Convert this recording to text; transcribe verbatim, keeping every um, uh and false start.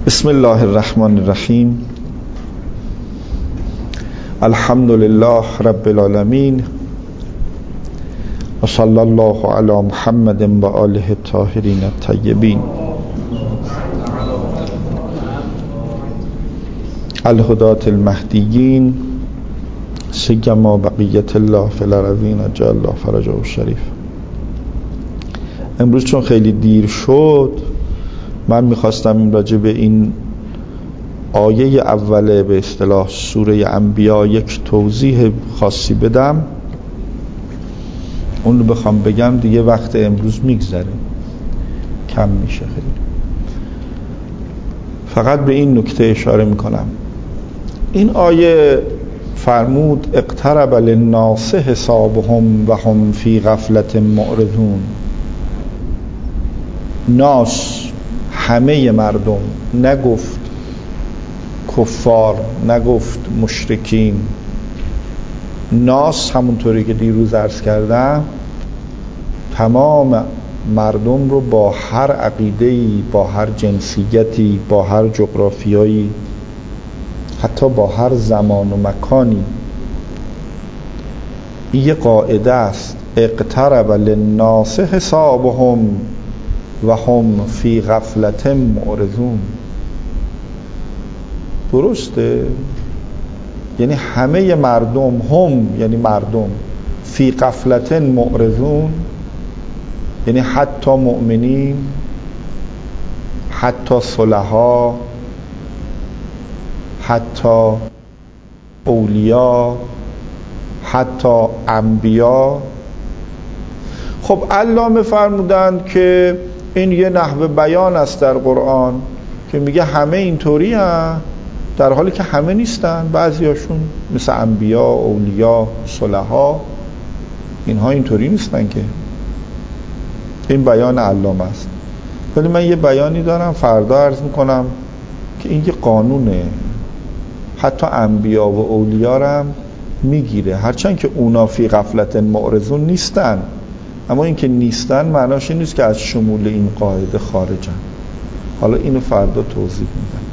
بسم الله الرحمن الرحیم. الحمد لله رب العالمین و صلی الله علی محمد و آله الطاهرین الطیبین الهداة المهدیین سیما بقیت الله فی الارضین عجل الله فرجه الشریف. امروز چون خیلی دیر شد من میخواستم این راجع به این آیه اوله به اصطلاح سوره انبیا یک توضیح خاصی بدم. اون رو بخوام بگم دیگه وقت امروز میگذره، کم میشه خیلی. فقط به این نکته اشاره میکنم. این آیه فرمود اقترب للناس حسابهم و هم فی غفلت معرضون. ناس همه مردم، نگفت کفار، نگفت مشرکین. ناس همونطوری که دیروز عرض کردم تمام مردم رو با هر عقیده‌ای، با هر جنسیتی، با هر جغرافیایی، حتی با هر زمان و مکانی. این یه قاعده است. اقترب للناس حسابهم و هم فی غفلت معرضون. درسته؟ یعنی همه مردم، هم یعنی مردم، فی غفلت معرضون یعنی حتی مؤمنین، حتی صلحا، حتی اولیا، حتی انبیا. خب علامه فرمودند که این یه نحوه بیان است در قرآن که میگه همه اینطوری هستند، در حالی که همه نیستن. بعضیاشون مثل انبیا، اولیا، صلحا، اینها اینطوری نیستن که. این بیان علامه است. ولی من یه بیانی دارم فردا عرض میکنم که این یه قانونه، حتی انبیا و اولیا رو هم میگیره، هرچند که اونا فی غفلت معرضون نیستن، اما این که نیستن معناش این نیست که از شمول این قاعده خارجن. حالا اینو فردا توضیح میدم.